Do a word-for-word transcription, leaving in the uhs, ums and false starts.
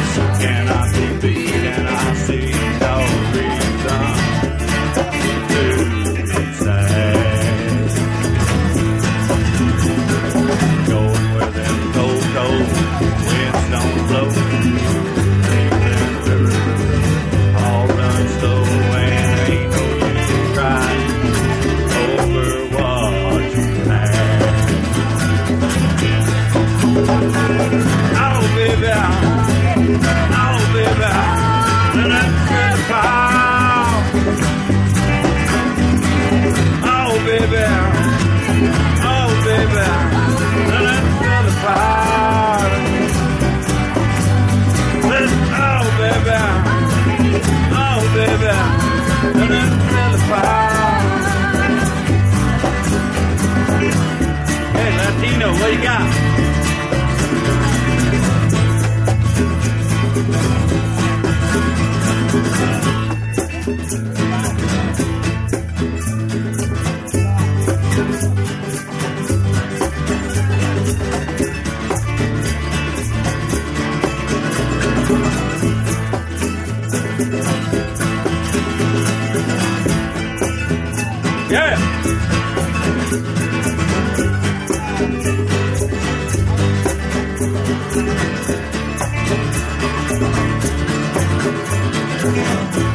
cannot be beat, and I see no reason to be sad. Going where them cold, cold winds don't blow. England River all runs slow, and ain't no use crying over what you had. Oh, baby, oh, baby, and that's good power. Oh, baby, oh, baby, and that's good power. Oh, baby, oh, baby, and that's good power. Hey, Latino, what you got? Yeah. Thank you.